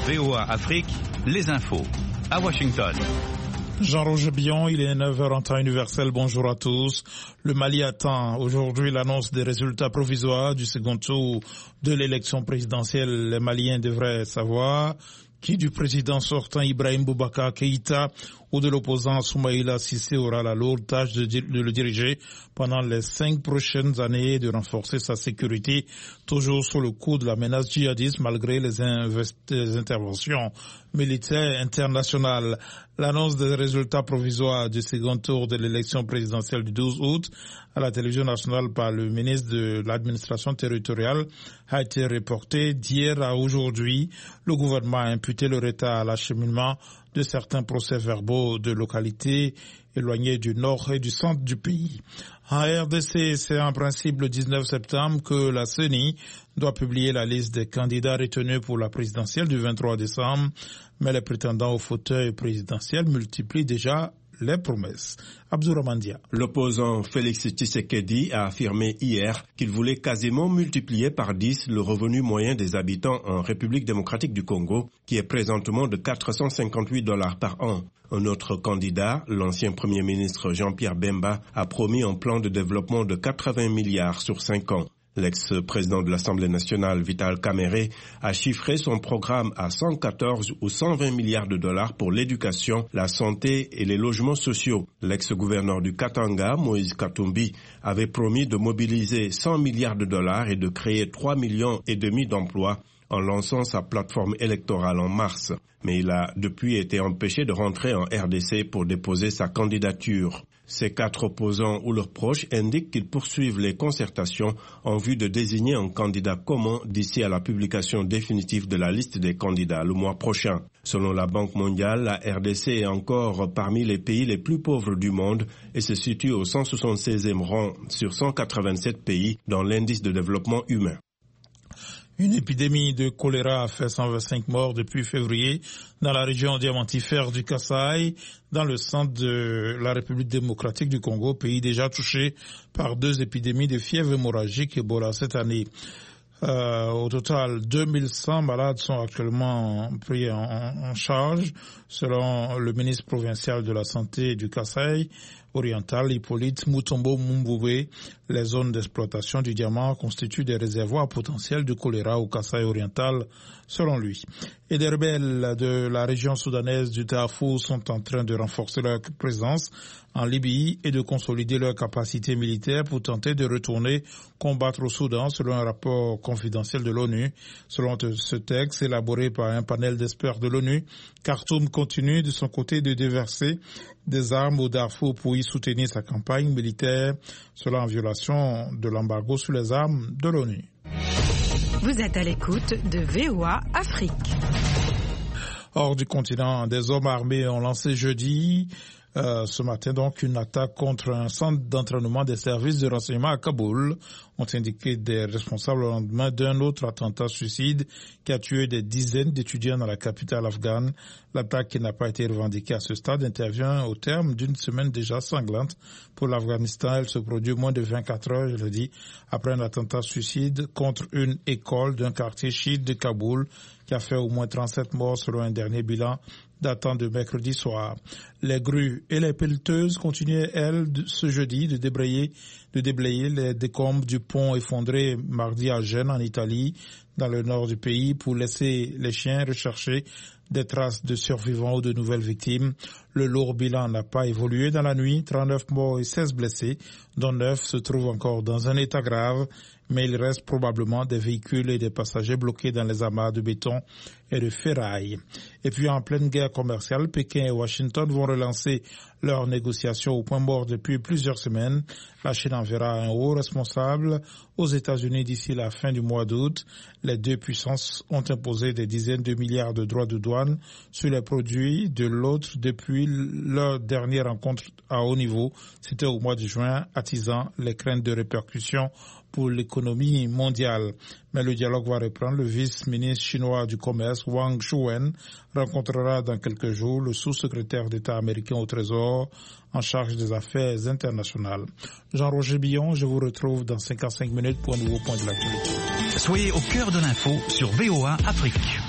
VOA Afrique, les infos. À Washington. Jean-Roger Billon, il est 9h en temps universel. Bonjour à tous. Le Mali attend aujourd'hui l'annonce des résultats provisoires du second tour de l'élection présidentielle. Les Maliens devraient savoir qui du président sortant Ibrahim Boubacar Keïta ou de l'opposant Soumaïla Cissé aura la lourde tâche de le diriger pendant les 5 prochaines années et de renforcer sa sécurité, toujours sous le coup de la menace djihadiste malgré les interventions militaires internationales. L'annonce des résultats provisoires du second tour de l'élection présidentielle du 12 août à la télévision nationale par le ministre de l'administration territoriale a été reportée d'hier à aujourd'hui. Le gouvernement a imputé le retard à l'acheminement de certains procès-verbaux de localités éloignées du nord et du centre du pays. En RDC, c'est en principe le 19 septembre que la CENI doit publier la liste des candidats retenus pour la présidentielle du 23 décembre, mais les prétendants au fauteuil présidentiel multiplient déjà les promesses. Abdouramandia. L'opposant Félix Tshisekedi a affirmé hier qu'il voulait quasiment multiplier par 10 le revenu moyen des habitants en République démocratique du Congo, qui est présentement de $458 par an. Un autre candidat, l'ancien Premier ministre Jean-Pierre Bemba, a promis un plan de développement de 80 milliards sur 5 ans. L'ex-président de l'Assemblée nationale, Vital Kamerhe, a chiffré son programme à 114 ou 120 milliards de dollars pour l'éducation, la santé et les logements sociaux. L'ex-gouverneur du Katanga, Moïse Katumbi, avait promis de mobiliser 100 milliards de dollars et de créer 3,5 millions d'emplois en lançant sa plateforme électorale en mars. Mais il a depuis été empêché de rentrer en RDC pour déposer sa candidature. Ces 4 opposants ou leurs proches indiquent qu'ils poursuivent les concertations en vue de désigner un candidat commun d'ici à la publication définitive de la liste des candidats le mois prochain. Selon la Banque mondiale, la RDC est encore parmi les pays les plus pauvres du monde et se situe au 176e rang sur 187 pays dans l'indice de développement humain. Une épidémie de choléra a fait 125 morts depuis février dans la région diamantifère du Kasaï, dans le centre de la République démocratique du Congo, pays déjà touché par 2 épidémies de fièvre hémorragique Ebola cette année. Au total, 2100 malades sont actuellement pris en charge, selon le ministre provincial de la Santé du Kasaï oriental, Hippolyte Mutombo Mumboubé. Les zones d'exploitation du diamant constituent des réservoirs potentiels de choléra au Kasaï oriental, selon lui. Et des rebelles de la région soudanaise du Darfour sont en train de renforcer leur présence en Libye et de consolider leur capacité militaire pour tenter de retourner combattre au Soudan, selon un rapport confidentiel de l'ONU. Selon ce texte élaboré par un panel d'experts de l'ONU, Khartoum continue de son côté de déverser des armes au Darfour pour y soutenir sa campagne militaire, selon en violation de l'embargo sur les armes de l'ONU. Vous êtes à l'écoute de VOA Afrique. Hors du continent, des hommes armés ont lancé jeudi ce matin donc une attaque contre un centre d'entraînement des services de renseignement à Kaboul, ont indiqué des responsables au lendemain d'un autre attentat suicide qui a tué des dizaines d'étudiants dans la capitale afghane. L'attaque, qui n'a pas été revendiquée à ce stade, intervient au terme d'une semaine déjà sanglante pour l'Afghanistan. Elle se produit moins de 24 heures, je le dis, après un attentat suicide contre une école d'un quartier chiite de Kaboul qui a fait au moins 37 morts selon un dernier bilan datant de mercredi soir. Les grues et les pelleteuses continuaient, elles, ce jeudi de déblayer les décombres du pont effondré mardi à Gênes en Italie, dans le nord du pays, pour laisser les chiens rechercher des traces de survivants ou de nouvelles victimes. Le lourd bilan n'a pas évolué dans la nuit. 39 morts et 16 blessés, dont 9 se trouvent encore dans un état grave, mais il reste probablement des véhicules et des passagers bloqués dans les amas de béton et de ferraille. Et puis, en pleine guerre commerciale, Pékin et Washington vont relancer leurs négociations au point mort depuis plusieurs semaines. La Chine enverra un haut responsable aux États-Unis d'ici la fin du mois d'août. Les 2 puissances ont imposé des dizaines de milliards de droits de douane sur les produits de l'autre depuis leur dernière rencontre à haut niveau. C'était au mois de juin, attisant les craintes de répercussions pour l'économie mondiale. Mais le dialogue va reprendre. Le vice-ministre chinois du commerce, Wang Shouwen, rencontrera dans quelques jours le sous-secrétaire d'État américain au Trésor en charge des affaires internationales. Jean-Roger Billon, je vous retrouve dans 55 minutes pour un nouveau point de l'actualité. Soyez au cœur de l'info sur VOA Afrique.